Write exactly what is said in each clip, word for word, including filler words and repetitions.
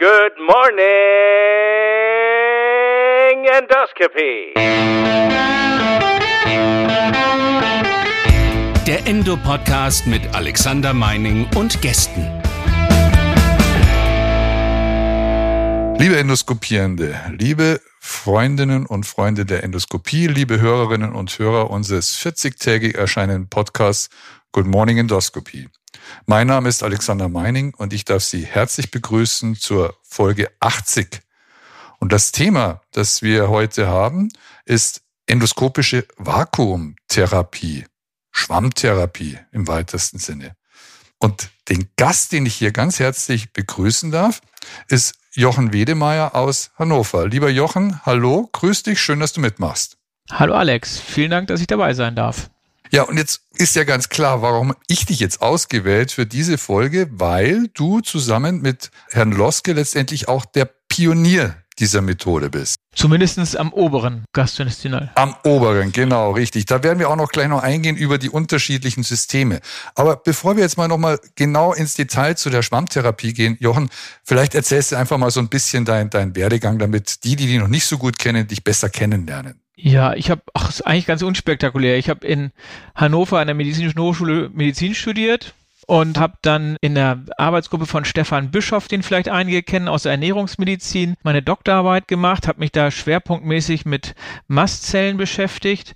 Good morning, Endoscopy. Der Endo-Podcast mit Alexander Meining und Gästen. Liebe Endoskopierende, liebe Freundinnen und Freunde der Endoskopie, liebe Hörerinnen und Hörer unseres vierzigtägig erscheinenden Podcasts Good Morning Endoscopy. Mein Name ist Alexander Meining und ich darf Sie herzlich begrüßen zur Folge achtzig. Und das Thema, das wir heute haben, ist endoskopische Vakuumtherapie, Schwammtherapie im weitesten Sinne. Und den Gast, den ich hier ganz herzlich begrüßen darf, ist Jochen Wedemeyer aus Hannover. Lieber Jochen, hallo, grüß dich, schön, dass du mitmachst. Hallo Alex, vielen Dank, dass ich dabei sein darf. Ja, und jetzt ist ja ganz klar, warum ich dich jetzt ausgewählt für diese Folge, weil du zusammen mit Herrn Loske letztendlich auch der Pionier dieser Methode bist. Zumindest am oberen Gastrointestinal. Am oberen, genau, richtig. Da werden wir auch noch gleich noch eingehen über die unterschiedlichen Systeme. Aber bevor wir jetzt mal nochmal genau ins Detail zu der Schwammtherapie gehen, Jochen, vielleicht erzählst du einfach mal so ein bisschen deinen dein Werdegang, damit die, die dich noch nicht so gut kennen, dich besser kennenlernen. Ja, ich habe, ach, ist eigentlich ganz unspektakulär. Ich habe in Hannover an der Medizinischen Hochschule Medizin studiert und habe dann in der Arbeitsgruppe von Stefan Bischoff, den vielleicht einige kennen, aus der Ernährungsmedizin, meine Doktorarbeit gemacht, habe mich da schwerpunktmäßig mit Mastzellen beschäftigt.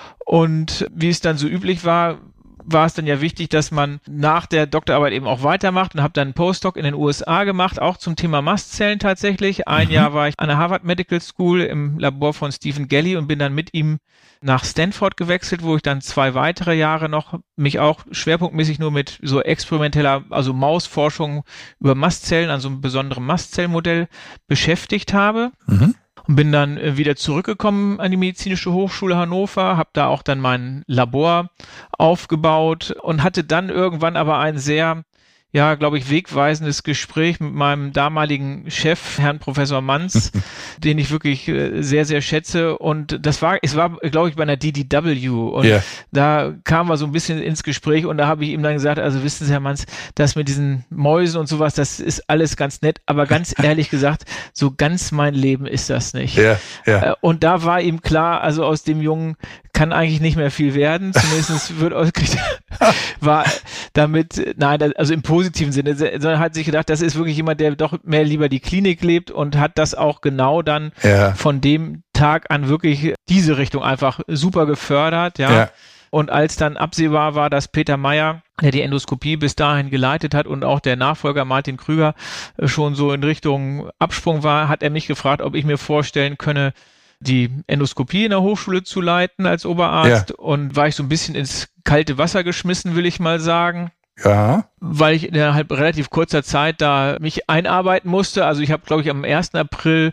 Und wie es dann so üblich war, war es dann ja wichtig, dass man nach der Doktorarbeit eben auch weitermacht und habe dann einen Postdoc in den U S A gemacht, auch zum Thema Mastzellen tatsächlich. Ein mhm. Jahr war ich an der Harvard Medical School im Labor von Stephen Gelley und bin dann mit ihm nach Stanford gewechselt, wo ich dann zwei weitere Jahre noch mich auch schwerpunktmäßig nur mit so experimenteller, also Mausforschung über Mastzellen, an so einem besonderen Mastzellmodell beschäftigt habe. Mhm. Und bin dann wieder zurückgekommen an die Medizinische Hochschule Hannover, habe da auch dann mein Labor aufgebaut und hatte dann irgendwann aber ein sehr, ja, glaube ich, wegweisendes Gespräch mit meinem damaligen Chef, Herrn Professor Manz, den ich wirklich sehr, sehr schätze. Und das war, es war, glaube ich, bei einer D D W. Und yeah. da kamen wir so ein bisschen ins Gespräch und da habe ich ihm dann gesagt, also wissen Sie, Herr Manz, das mit diesen Mäusen und sowas, das ist alles ganz nett, aber ganz ehrlich gesagt, so ganz mein Leben ist das nicht. Yeah, yeah. Und da war ihm klar, also aus dem Jungen kann eigentlich nicht mehr viel werden, zumindest wird ausgekriegt, war damit, nein, also im positiven Sinne, sondern hat sich gedacht, das ist wirklich jemand, der doch mehr lieber die Klinik lebt und hat das auch genau dann ja. von dem Tag an wirklich diese Richtung einfach super gefördert, ja. ja. Und als dann absehbar war, dass Peter Meyer, der die Endoskopie bis dahin geleitet hat und auch der Nachfolger Martin Krüger schon so in Richtung Absprung war, hat er mich gefragt, ob ich mir vorstellen könne, die Endoskopie in der Hochschule zu leiten als Oberarzt. Ja. Und war ich so ein bisschen ins kalte Wasser geschmissen, will ich mal sagen. Ja. Weil ich innerhalb relativ kurzer Zeit da mich einarbeiten musste. Also ich habe, glaube ich, am ersten April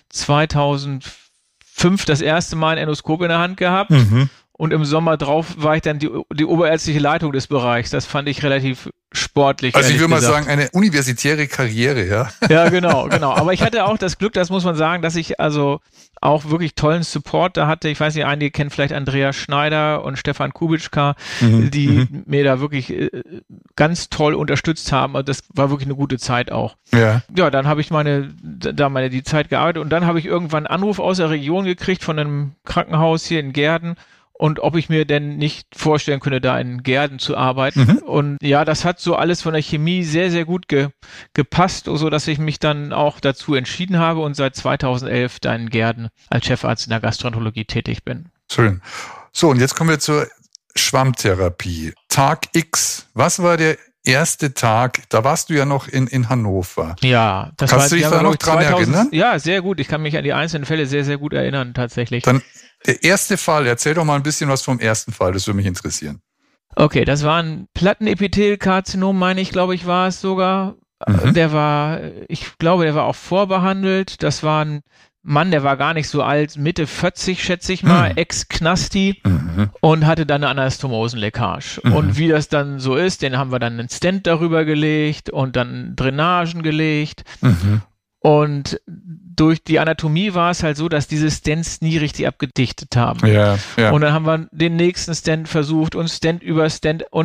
zweitausendfünf das erste Mal ein Endoskop in der Hand gehabt. Mhm. Und im Sommer drauf war ich dann die, die oberärztliche Leitung des Bereichs. Das fand ich relativ sportlich. Also ich würde mal sagen, eine universitäre Karriere, ja? Ja, genau, genau. Aber ich hatte auch das Glück, das muss man sagen, dass ich also auch wirklich tollen Support da hatte. Ich weiß nicht, einige kennen vielleicht Andreas Schneider und Stefan Kubitschka, mhm, die mhm. mir da wirklich äh, ganz toll unterstützt haben. Also das war wirklich eine gute Zeit auch. Ja. Ja, dann habe ich meine, da meine die Zeit gearbeitet und dann habe ich irgendwann einen Anruf aus der Region gekriegt von einem Krankenhaus hier in Gehrden. Und ob ich mir denn nicht vorstellen könnte, da in Gehrden zu arbeiten. Mhm. Und ja, das hat so alles von der Chemie sehr, sehr gut ge- gepasst, so dass ich mich dann auch dazu entschieden habe und seit zweitausendelf da in Gehrden als Chefarzt in der Gastroenterologie tätig bin. Schön. So, und jetzt kommen wir zur Schwammtherapie. Tag X. Was war der erste Tag? Da warst du ja noch in, in Hannover. Ja, das Kannst war, du dich da noch dran zweitausend erinnern? Ja, sehr gut. Ich kann mich an die einzelnen Fälle sehr, sehr gut erinnern, tatsächlich. Dann der erste Fall, erzähl doch mal ein bisschen was vom ersten Fall, das würde mich interessieren. Okay, das war ein Plattenepithelkarzinom, meine ich, glaube ich, war es sogar. Mhm. Der war, ich glaube, der war auch vorbehandelt. Das war ein Mann, der war gar nicht so alt, Mitte vierzig, schätze ich mal, mhm. Ex-Knasti mhm. und hatte dann eine Anastomosenleckage. Mhm. Und wie das dann so ist, den haben wir dann einen Stent darüber gelegt und dann Drainagen gelegt. Mhm. Und durch die Anatomie war es halt so, dass diese Stents nie richtig abgedichtet haben. Ja, ja. Und dann haben wir den nächsten Stent versucht und Stent über Stent und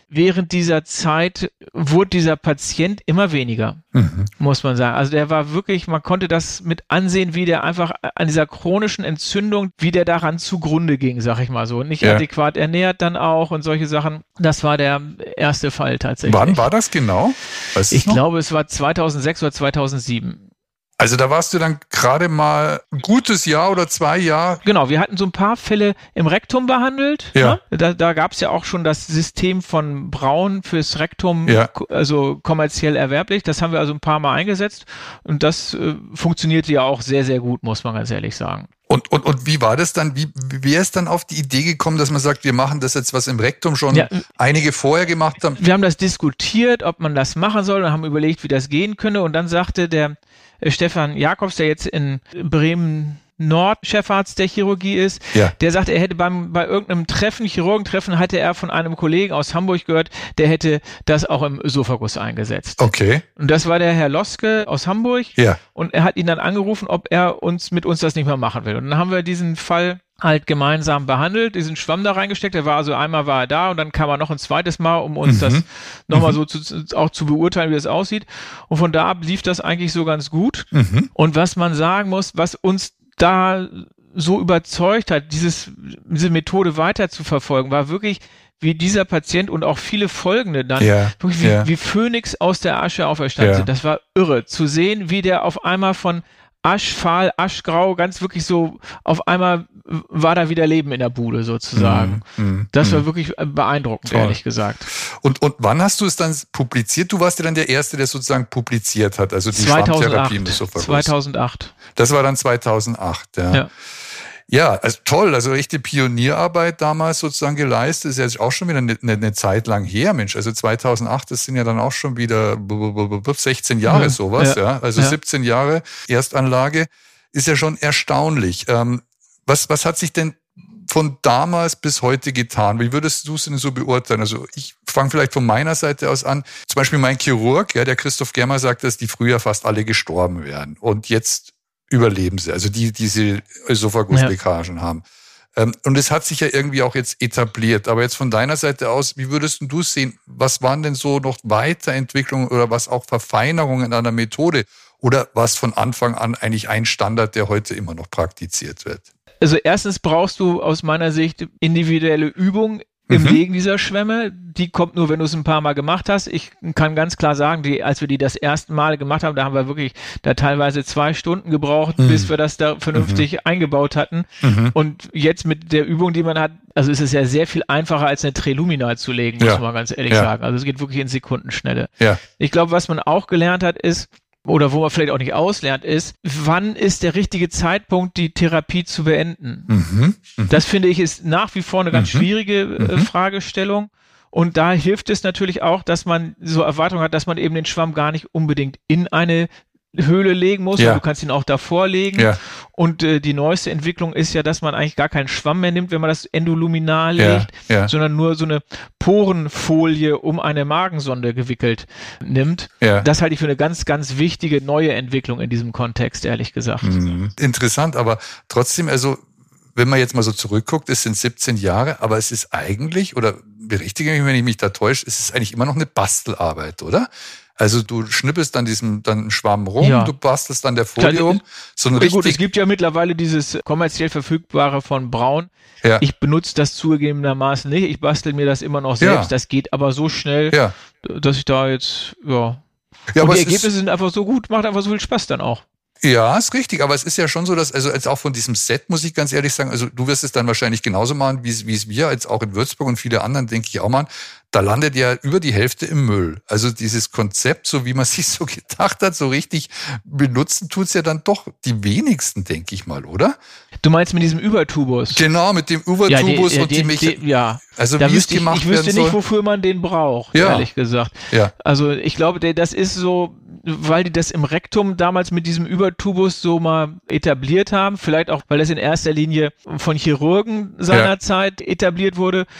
während dieser Zeit wurde dieser Patient immer weniger, mhm. muss man sagen. Also der war wirklich, man konnte das mit ansehen, wie der einfach an dieser chronischen Entzündung, wie der daran zugrunde ging, sag ich mal so. Nicht ja. adäquat ernährt dann auch und solche Sachen. Das war der erste Fall tatsächlich. Wann war das genau? Weißt ich glaube, es war zweitausendsechs oder zweitausendsieben. Also da warst du dann gerade mal ein gutes Jahr oder zwei Jahre. Genau, wir hatten so ein paar Fälle im Rektum behandelt. Ja. Ne? Da, da gab es ja auch schon das System von Braun fürs Rektum, ja. also kommerziell erwerblich. Das haben wir also ein paar Mal eingesetzt und das äh, funktionierte ja auch sehr, sehr gut, muss man ganz ehrlich sagen. Und, und, und wie war das dann? Wie, wer ist dann auf die Idee gekommen, dass man sagt, wir machen das jetzt, was im Rektum schon ja, einige vorher gemacht haben? Wir haben das diskutiert, ob man das machen soll und haben überlegt, wie das gehen könne. Und dann sagte der äh, Stefan Jakobs, der jetzt in Bremen Nord Chefarzt der Chirurgie ist, ja. der sagte, er hätte beim, bei irgendeinem Treffen, Chirurgentreffen, hatte er von einem Kollegen aus Hamburg gehört, der hätte das auch im Ösophagus eingesetzt. Okay. Und das war der Herr Loske aus Hamburg. Ja. Und er hat ihn dann angerufen, ob er uns mit uns das nicht mehr machen will. Und dann haben wir diesen Fall halt gemeinsam behandelt, diesen Schwamm da reingesteckt. Er war also einmal war er da und dann kam er noch ein zweites Mal, um uns mhm. das nochmal mhm. so zu, auch zu beurteilen, wie das aussieht. Und von da ab lief das eigentlich so ganz gut. Mhm. Und was man sagen muss, was uns da so überzeugt hat, dieses, diese Methode weiter zu verfolgen, war wirklich, wie dieser Patient und auch viele folgende dann, ja, wirklich wie, ja. wie Phönix aus der Asche auferstanden ja. sind. Das war irre, zu sehen, wie der auf einmal von aschfahl, aschgrau, ganz wirklich so, auf einmal war da wieder Leben in der Bude sozusagen. Mm, mm, das war mm. wirklich beeindruckend, Toll. ehrlich gesagt. Und, und wann hast du es dann publiziert? Du warst ja dann der Erste, der sozusagen publiziert hat, also die zweitausendacht. Schwammtherapie im Ösophagus. zweitausendacht. Das war dann zweitausendacht, ja. ja. Ja, also toll, also echte Pionierarbeit damals sozusagen geleistet, ist jetzt auch schon wieder eine, eine, eine Zeit lang her, Mensch. Also zweitausendacht, das sind ja dann auch schon wieder sechzehn Jahre ja, sowas, ja. ja. Also ja. siebzehn Jahre Erstanlage ist ja schon erstaunlich. Ähm, was, was hat sich denn von damals bis heute getan? Wie würdest du es denn so beurteilen? Also ich fange vielleicht von meiner Seite aus an. Zum Beispiel mein Chirurg, ja, der Christoph Germer, sagt, dass die früher fast alle gestorben wären. Und jetzt überleben sie, also die diese Ösophagusleckagen ja. haben. Ähm, und es hat sich ja irgendwie auch jetzt etabliert. Aber jetzt von deiner Seite aus, wie würdest du es sehen? Was waren denn so noch Weiterentwicklungen oder was auch Verfeinerungen an der Methode? Oder was von Anfang an eigentlich ein Standard, der heute immer noch praktiziert wird? Also erstens brauchst du aus meiner Sicht individuelle Übung im mhm. Legen dieser Schwämme. Die kommt nur, wenn du es ein paar Mal gemacht hast. Ich kann ganz klar sagen, die, als wir die das erste Mal gemacht haben, da haben wir wirklich da teilweise zwei Stunden gebraucht, mhm. bis wir das da vernünftig mhm. eingebaut hatten. Mhm. Und jetzt mit der Übung, die man hat, also ist es ja sehr viel einfacher, als eine Trelumina zu legen, muss ja. man ganz ehrlich ja. sagen. Also es geht wirklich in Sekundenschnelle. Ja. Ich glaube, was man auch gelernt hat, ist, oder wo man vielleicht auch nicht auslernt, ist, wann ist der richtige Zeitpunkt, die Therapie zu beenden? Mhm, mh. Das finde ich ist nach wie vor eine ganz mhm, schwierige äh, mhm. Fragestellung. Und da hilft es natürlich auch, dass man so Erwartungen hat, dass man eben den Schwamm gar nicht unbedingt in eine Höhle legen muss, ja. du kannst ihn auch davor legen. Ja. Und äh, die neueste Entwicklung ist ja, dass man eigentlich gar keinen Schwamm mehr nimmt, wenn man das endoluminal ja. legt, ja. sondern nur so eine Porenfolie um eine Magensonde gewickelt nimmt. Ja. Das halte ich für eine ganz, ganz wichtige neue Entwicklung in diesem Kontext, ehrlich gesagt. Mhm. Interessant, aber trotzdem, also wenn man jetzt mal so zurückguckt, es sind siebzehn Jahre, aber es ist eigentlich, oder berichtige mich, wenn ich mich da täusche, es ist eigentlich immer noch eine Bastelarbeit, oder? Also du schnippelst dann diesen dann Schwamm rum, ja. du bastelst dann der Folie um. So ein ja, richtig gut, es gibt ja mittlerweile dieses kommerziell verfügbare von Braun. Ja. Ich benutze das zugegebenermaßen nicht. Ich bastel mir das immer noch selbst. Ja. Das geht aber so schnell, ja. dass ich da jetzt, ja. ja Und aber die es Ergebnisse ist, sind einfach so gut, macht einfach so viel Spaß dann auch. Ja, ist richtig, aber es ist ja schon so, dass, also als auch von diesem Set, muss ich ganz ehrlich sagen, also du wirst es dann wahrscheinlich genauso machen, wie es, wie es wir, als auch in Würzburg und viele anderen, denke ich auch mal, da landet ja über die Hälfte im Müll. Also dieses Konzept, so wie man sich so gedacht hat, so richtig benutzen tut's ja dann doch die wenigsten, denke ich mal, oder? Du meinst mit diesem Übertubus? Genau, mit dem Übertubus ja, die, und die, die Mechanik. Ja, also da wie es gemacht ich, ich wüsste werden nicht, soll. wofür man den braucht, ja. ehrlich gesagt. Ja. Also ich glaube, das ist so, weil die das im Rektum damals mit diesem Übertubus so mal etabliert haben, vielleicht auch, weil das in erster Linie von Chirurgen seinerzeit ja. etabliert wurde.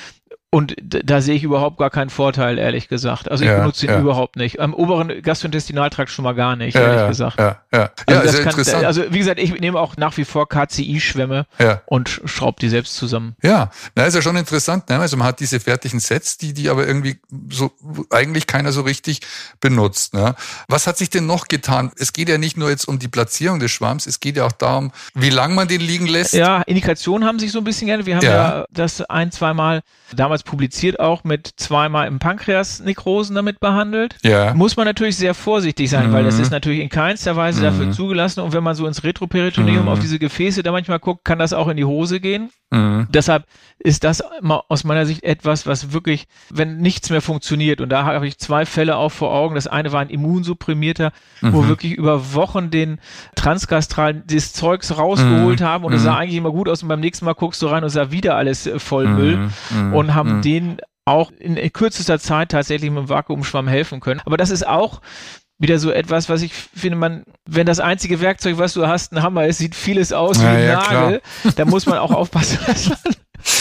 Und d- da sehe ich überhaupt gar keinen Vorteil, ehrlich gesagt. Also ich Ja, benutze ihn ja. überhaupt nicht. Am oberen Gastrointestinaltrakt schon mal gar nicht, Ja, ehrlich ja, gesagt. ja, ja. Also, Ja, das ist ja kann, interessant. also wie gesagt, ich nehme auch nach wie vor K C I-Schwämme Ja. und schraube die selbst zusammen. Ja, na, ist ja schon interessant, ne? Also man hat diese fertigen Sets, die, die aber irgendwie so, eigentlich keiner so richtig benutzt, ne? Was hat sich denn noch getan? Es geht ja nicht nur jetzt um die Platzierung des Schwamms, es geht ja auch darum, wie lange man den liegen lässt. Ja, Indikationen haben sich so ein bisschen geändert. Wir haben Ja. ja, das ein, zweimal damals publiziert auch mit zweimal im Pankreas-Nekrosen damit behandelt. Ja. Muss man natürlich sehr vorsichtig sein, Mhm. weil das ist natürlich in keinster Weise Mhm. dafür zugelassen. Und wenn man so ins Retroperitoneum Mhm. auf diese Gefäße da manchmal guckt, kann das auch in die Hose gehen. Mhm. Deshalb ist das mal aus meiner Sicht etwas, was wirklich, wenn nichts mehr funktioniert, und da habe ich zwei Fälle auch vor Augen. Das eine war ein Immunsupprimierter, wo Mhm. wirklich über Wochen den Transgastralen des Zeugs rausgeholt Mhm. haben und es Mhm. sah eigentlich immer gut aus und beim nächsten Mal guckst du rein und sah wieder alles äh, voll Müll Mhm. und haben Mhm. den auch in kürzester Zeit tatsächlich mit dem Vakuumschwamm helfen können. Aber das ist auch wieder so etwas, was ich finde, man, wenn das einzige Werkzeug, was du hast, ein Hammer ist, sieht vieles aus wie Ja, ein ja, Nagel, da muss man auch aufpassen, dass man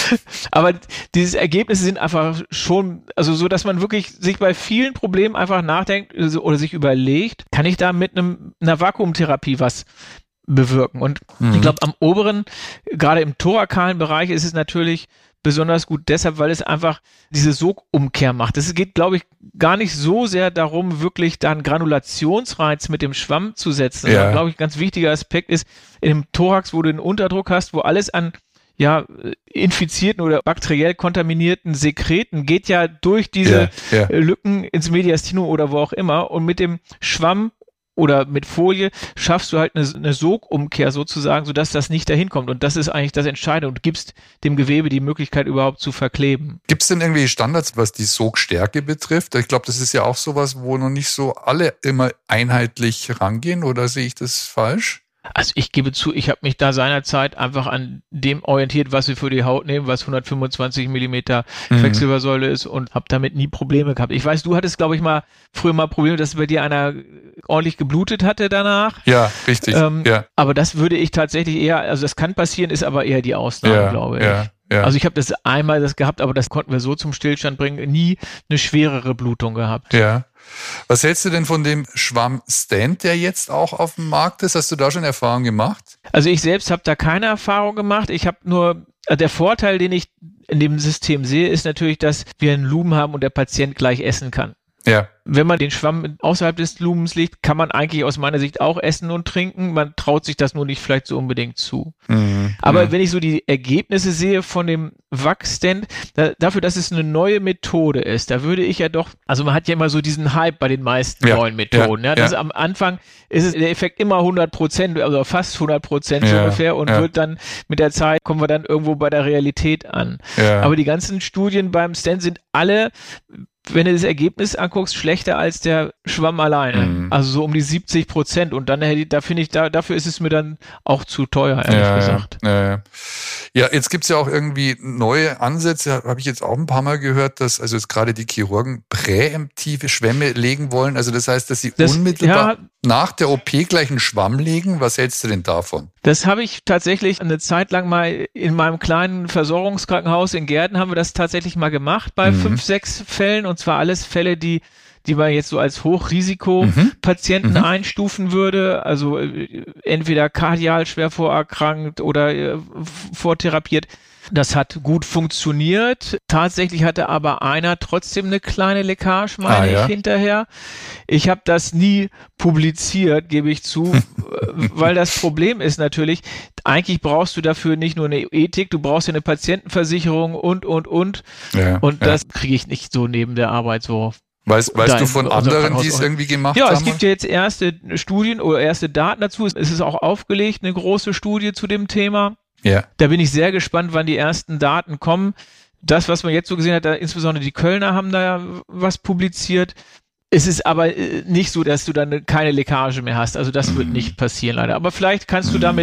aber diese Ergebnisse sind einfach schon, also so, dass man wirklich sich bei vielen Problemen einfach nachdenkt oder sich überlegt, kann ich da mit einem, einer Vakuumtherapie was bewirken? Und Mhm. ich glaube, am oberen, gerade im thorakalen Bereich ist es natürlich besonders gut deshalb, weil es einfach diese Sogumkehr macht. Es geht, glaube ich, gar nicht so sehr darum, wirklich da einen Granulationsreiz mit dem Schwamm zu setzen. Ja. Sondern, glaube ich, ein ganz wichtiger Aspekt ist, im Thorax, wo du den Unterdruck hast, wo alles an ja, infizierten oder bakteriell kontaminierten Sekreten geht ja durch diese Ja, ja. Lücken ins Mediastinum oder wo auch immer, und mit dem Schwamm oder mit Folie schaffst du halt eine, eine Sogumkehr sozusagen, sodass das nicht dahin kommt. Und das ist eigentlich das Entscheidende, und gibst dem Gewebe die Möglichkeit überhaupt zu verkleben. Gibt es denn irgendwelche Standards, was die Sogstärke betrifft? Ich glaube, das ist ja auch sowas, wo noch nicht so alle immer einheitlich rangehen, oder sehe ich das falsch? Also ich gebe zu, ich habe mich da seinerzeit einfach an dem orientiert, was wir für die Haut nehmen, was hundertfünfundzwanzig Millimeter Mhm. Quecksilbersäule ist, und habe damit nie Probleme gehabt. Ich weiß, du hattest, glaube ich, mal früher mal Probleme, dass bei dir einer ordentlich geblutet hatte danach. Ja, richtig. Ähm, ja, Aber das würde ich tatsächlich eher, also das kann passieren, ist aber eher die Ausnahme, ja, glaube ich. ja, ja. Also ich habe das einmal das gehabt, aber das konnten wir so zum Stillstand bringen, nie eine schwerere Blutung gehabt. Ja. Was hältst du denn von dem Schwamm-Stand, der jetzt auch auf dem Markt ist? Hast du da schon Erfahrung gemacht? Also ich selbst habe da keine Erfahrung gemacht. Ich habe nur, also der Vorteil, den ich in dem System sehe, ist natürlich, dass wir einen Lumen haben und der Patient gleich essen kann. Ja. Wenn man den Schwamm außerhalb des Lumens legt, kann man eigentlich aus meiner Sicht auch essen und trinken. Man traut sich das nur nicht vielleicht so unbedingt zu. Mhm. Aber mhm. wenn ich so die Ergebnisse sehe von dem Wachsstand, da, dafür, dass es eine neue Methode ist, da würde ich ja doch, also man hat ja immer so diesen Hype bei den meisten Ja, neuen Methoden. ja, Ja, das ja. am Anfang ist es der Effekt immer hundert Prozent, also fast hundert Prozent so Ja, ungefähr, und ja. wird dann mit der Zeit, kommen wir dann irgendwo bei der Realität an. Ja. Aber die ganzen Studien beim Stand sind alle, wenn du das Ergebnis anguckst, schlechter als der Schwamm alleine. Mhm. Also so um die siebzig Prozent. Und dann, hätte ich- da finde ich, da, dafür ist es mir dann auch zu teuer, ehrlich ja, gesagt. Ja, ja. ja, jetzt gibt's ja auch irgendwie neue Ansätze, habe ich jetzt auch ein paar Mal gehört, dass also jetzt gerade die Chirurgen präemptive Schwämme legen wollen. Also das heißt, dass sie Das- unmittelbar ja. nach der O P gleich einen Schwamm legen. Was hältst du denn davon? Das habe ich tatsächlich eine Zeit lang mal in meinem kleinen Versorgungskrankenhaus in Gärten haben wir das tatsächlich mal gemacht bei Mhm. fünf, sechs Fällen, und zwar alles Fälle, die die man jetzt so als Hochrisikopatienten Mhm. einstufen würde, also äh, entweder kardial schwer vorerkrankt oder äh, vortherapiert. Das hat gut funktioniert. Tatsächlich hatte aber einer trotzdem eine kleine Leckage, meine Ah, ja. ich, hinterher. Ich habe das nie publiziert, gebe ich zu, weil das Problem ist natürlich, eigentlich brauchst du dafür nicht nur eine Ethik, du brauchst ja eine Patientenversicherung und, und, und. Ja, Und ja. das kriege ich nicht so neben der Arbeit so. Weißt, weißt da du in von unserem anderen, Krankenhaus die es auch. irgendwie gemacht Ja, haben? es gibt ja jetzt erste Studien oder erste Daten dazu. Es ist auch aufgelegt, eine große Studie zu dem Thema. ja. Da bin ich sehr gespannt, wann die ersten Daten kommen. Das, was man jetzt so gesehen hat, da, insbesondere die Kölner haben da ja was publiziert. Es ist aber äh, nicht so, dass du dann keine Leckage mehr hast. Also das wird nicht passieren leider. Aber vielleicht kannst du damit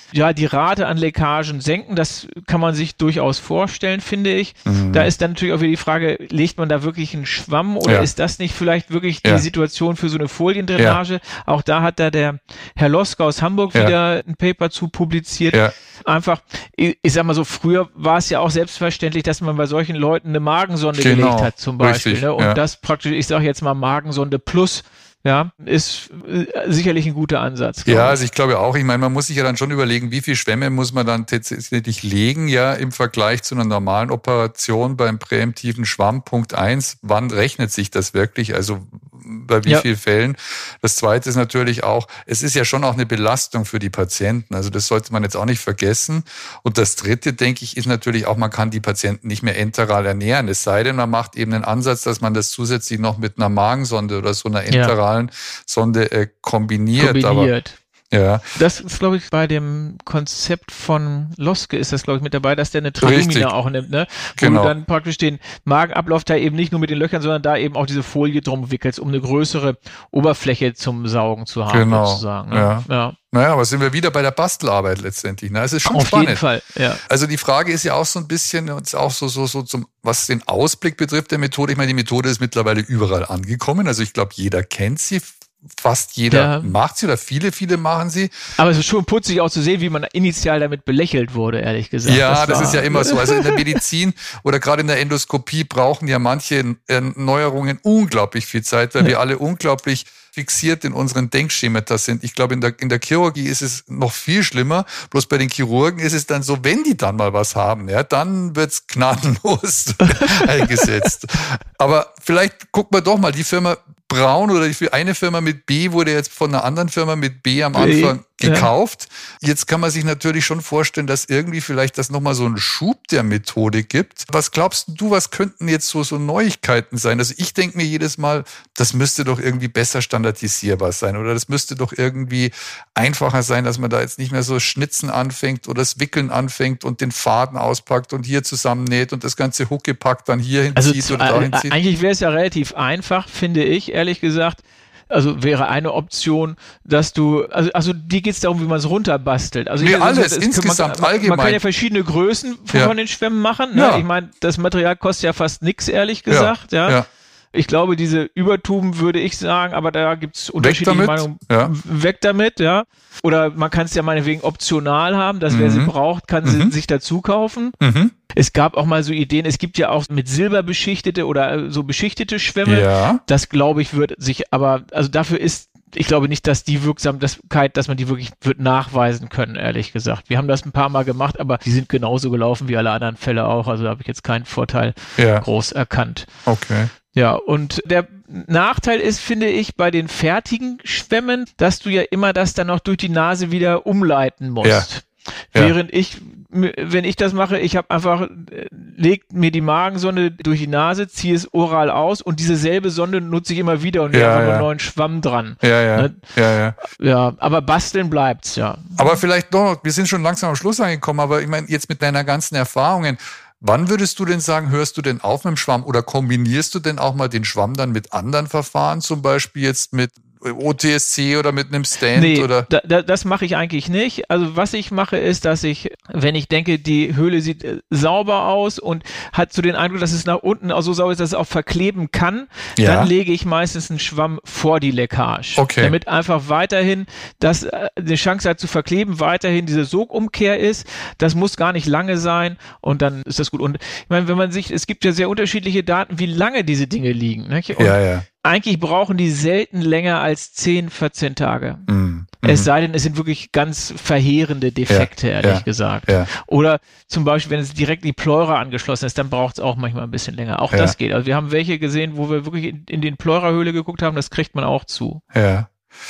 ja, die Rate an Leckagen senken. Das kann man sich durchaus vorstellen, finde ich. Mhm. Da ist dann natürlich auch wieder die Frage, legt man da wirklich einen Schwamm oder ja. ist das nicht vielleicht wirklich die ja. Situation für so eine Foliendrainage? Ja. Auch da hat da der Herr Loska aus Hamburg ja. wieder ein Paper zu publiziert. Ja. Einfach, ich, ich sag mal so, früher war es ja auch selbstverständlich, dass man bei solchen Leuten eine Magensonde genau. gelegt hat zum Beispiel. Richtig. Ne? Und ja. das praktisch, ich sage jetzt mal Magensonde plus, ja, ist äh, sicherlich ein guter Ansatz. Ja, also ich glaube auch, ich meine, man muss sich ja dann schon überlegen, wie viel Schwämme muss man dann tatsächlich legen, ja, im Vergleich zu einer normalen Operation beim präemptiven Schwamm. Punkt eins, wann rechnet sich das wirklich? Also bei wie ja. vielen Fällen? Das zweite ist natürlich auch, es ist ja schon auch eine Belastung für die Patienten. Also das sollte man jetzt auch nicht vergessen. Und das dritte, denke ich, ist natürlich auch, man kann die Patienten nicht mehr enteral ernähren. Es sei denn, man macht eben einen Ansatz, dass man das zusätzlich noch mit einer Magensonde oder so einer enteralen ja. Sonde äh, kombiniert. Kombiniert. Aber ja. Das ist, glaube ich, bei dem Konzept von Loske ist das, glaube ich, mit dabei, dass der eine Tralumina auch nimmt, ne? Wo genau. du dann praktisch den Magenablauf da eben nicht nur mit den Löchern, sondern da eben auch diese Folie drum wickelst, um eine größere Oberfläche zum Saugen zu haben, genau. sozusagen. Ne? Ja. ja. Naja, aber sind wir wieder bei der Bastelarbeit letztendlich. Ne? Es ist schon Auf spannend. jeden Fall, ja. Also die Frage ist ja auch so ein bisschen, ist auch so, so, so zum, was den Ausblick betrifft der Methode. Ich meine, die Methode ist mittlerweile überall angekommen. Also ich glaube, jeder kennt sie. Fast jeder ja. macht sie oder viele, viele machen sie. Aber es ist schon putzig auch zu sehen, wie man initial damit belächelt wurde, ehrlich gesagt. Ja, das, das ist ja immer so. Also in der Medizin oder gerade in der Endoskopie brauchen ja manche Neuerungen unglaublich viel Zeit, weil ja. wir alle unglaublich fixiert in unseren Denkschemata sind. Ich glaube, in der, in der Chirurgie ist es noch viel schlimmer. Bloß bei den Chirurgen ist es dann so, wenn die dann mal was haben, ja, dann wird's gnadenlos eingesetzt. Aber vielleicht gucken wir doch mal, die Firma Braun oder die eine Firma mit B wurde jetzt von einer anderen Firma mit B am Anfang B, gekauft. Ja. Jetzt kann man sich natürlich schon vorstellen, dass irgendwie vielleicht das nochmal so einen Schub der Methode gibt. Was glaubst du, was könnten jetzt so, so Neuigkeiten sein? Also ich denke mir jedes Mal, das müsste doch irgendwie besser standardisierbar sein oder das müsste doch irgendwie einfacher sein, dass man da jetzt nicht mehr so Schnitzen anfängt oder das Wickeln anfängt und den Faden auspackt und hier zusammennäht und das ganze Huckepack dann hier hinzieht also, oder da hinzieht. Eigentlich wäre es ja relativ einfach, finde ich, ehrlich gesagt. Also wäre eine Option, dass du, also, also dir geht es darum, wie man es runterbastelt. Also nee, ich, alles, also, insgesamt, man, allgemein. Man kann ja verschiedene Größen von ja. den Schwämmen machen. Ne? Ja. Ich meine, das Material kostet ja fast nichts, ehrlich gesagt. Ja. ja. ja. Ich glaube, diese Übertuben würde ich sagen, aber da gibt es unterschiedliche Meinungen. Ja. Weg damit, ja. Oder man kann es ja meinetwegen optional haben, dass mhm. wer sie braucht, kann mhm. sie sich dazu kaufen. Mhm. Es gab auch mal so Ideen, es gibt ja auch mit Silber beschichtete oder so beschichtete Schwämme. Ja. Das, glaube ich, wird sich aber, also dafür ist, ich glaube nicht, dass die Wirksamkeit, dass man die wirklich wird nachweisen können, ehrlich gesagt. Wir haben das ein paar Mal gemacht, aber die sind genauso gelaufen wie alle anderen Fälle auch. Also da habe ich jetzt keinen Vorteil ja. groß erkannt. Okay. Ja, und der Nachteil ist, finde ich, bei den fertigen Schwämmen, dass du ja immer das dann noch durch die Nase wieder umleiten musst. Ja. Während ja. ich, wenn ich das mache, ich habe einfach, legt mir die Magensonde durch die Nase, ziehe es oral aus und diese selbe Sonde nutze ich immer wieder und ja, einfach ja. einen neuen Schwamm dran. Ja, ja. Ne? ja, ja. Ja, aber basteln bleibt's, ja. Aber vielleicht noch, wir sind schon langsam am Schluss angekommen, aber ich meine, jetzt mit deiner ganzen Erfahrungen, wann würdest du denn sagen, hörst du denn auf mit dem Schwamm oder kombinierst du denn auch mal den Schwamm dann mit anderen Verfahren, zum Beispiel jetzt mit O T S C oder mit einem Stand? Nee, oder? Da, da, das mache ich eigentlich nicht. Also was ich mache ist, dass ich, wenn ich denke, die Höhle sieht äh, sauber aus und hat so den Eindruck, dass es nach unten auch so sauber ist, dass es auch verkleben kann, ja. dann lege ich meistens einen Schwamm vor die Leckage. Okay. Damit einfach weiterhin das äh, eine Chance hat zu verkleben, weiterhin diese Sogumkehr ist. Das muss gar nicht lange sein und dann ist das gut. Und ich meine, wenn man sich, es gibt ja sehr unterschiedliche Daten, wie lange diese Dinge liegen. Nicht? Und ja, ja. eigentlich brauchen die selten länger als zehn, vierzehn Tage. Mm, es mm. sei denn, es sind wirklich ganz verheerende Defekte, ja, ehrlich ja, gesagt. Ja. Oder zum Beispiel, wenn es direkt die Pleura angeschlossen ist, dann braucht es auch manchmal ein bisschen länger. Auch ja. das geht. Also wir haben welche gesehen, wo wir wirklich in, in den Pleurahöhle geguckt haben, das kriegt man auch zu. Ja,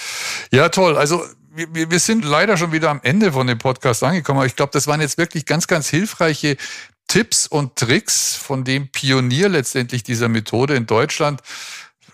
ja toll. Also wir, wir sind leider schon wieder am Ende von dem Podcast angekommen, aber ich glaube, das waren jetzt wirklich ganz, ganz hilfreiche Tipps und Tricks von dem Pionier letztendlich dieser Methode in Deutschland.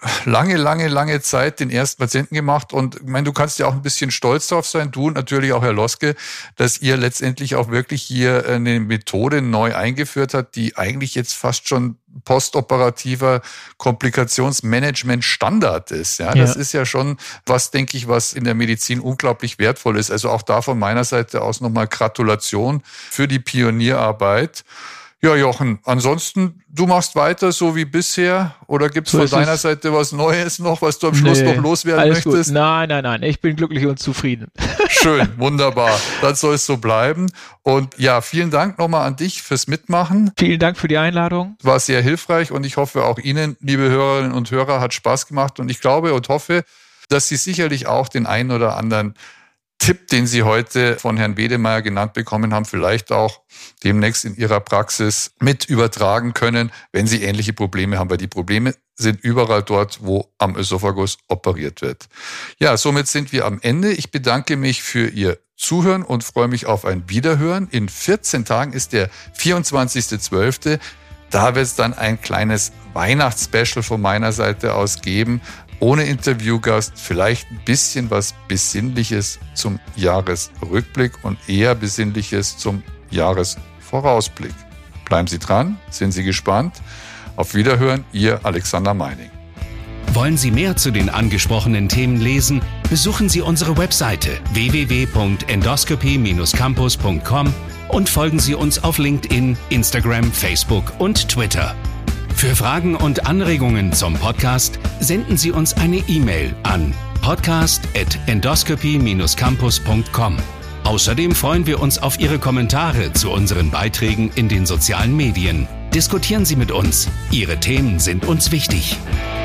lange, lange, lange Zeit den ersten Patienten gemacht und ich meine, du kannst ja auch ein bisschen stolz drauf sein, du und natürlich auch Herr Loske, dass ihr letztendlich auch wirklich hier eine Methode neu eingeführt habt, die eigentlich jetzt fast schon postoperativer Komplikationsmanagement Standard ist. Ja, das ja. ist ja schon was, denke ich, was in der Medizin unglaublich wertvoll ist. Also auch da von meiner Seite aus nochmal Gratulation für die Pionierarbeit. Ja, Jochen, ansonsten, du machst weiter so wie bisher oder gibt es so von deiner es. Seite was Neues noch, was du am Schluss nee, noch loswerden alles möchtest? Gut. Nein, nein, nein, ich bin glücklich und zufrieden. Schön, wunderbar, das soll es so bleiben. Und ja, vielen Dank nochmal an dich fürs Mitmachen. Vielen Dank für die Einladung. War sehr hilfreich und ich hoffe auch Ihnen, liebe Hörerinnen und Hörer, hat Spaß gemacht und ich glaube und hoffe, dass Sie sicherlich auch den einen oder anderen Tipp, den Sie heute von Herrn Wedemeyer genannt bekommen haben, vielleicht auch demnächst in Ihrer Praxis mit übertragen können, wenn Sie ähnliche Probleme haben, weil die Probleme sind überall dort, wo am Ösophagus operiert wird. Ja, somit sind wir am Ende. Ich bedanke mich für Ihr Zuhören und freue mich auf ein Wiederhören. In vierzehn Tagen ist der vierundzwanzigster zwölfte Da wird es dann ein kleines Weihnachtsspecial von meiner Seite aus geben. Ohne Interviewgast, vielleicht ein bisschen was Besinnliches zum Jahresrückblick und eher Besinnliches zum Jahresvorausblick. Bleiben Sie dran, sind Sie gespannt. Auf Wiederhören, Ihr Alexander Meining. Wollen Sie mehr zu den angesprochenen Themen lesen? Besuchen Sie unsere Webseite w w w punkt endoscopy Bindestrich campus punkt com und folgen Sie uns auf LinkedIn, Instagram, Facebook und Twitter. Für Fragen und Anregungen zum Podcast senden Sie uns eine E-Mail an podcast at endoscopy Bindestrich campus punkt com. Außerdem freuen wir uns auf Ihre Kommentare zu unseren Beiträgen in den sozialen Medien. Diskutieren Sie mit uns. Ihre Themen sind uns wichtig.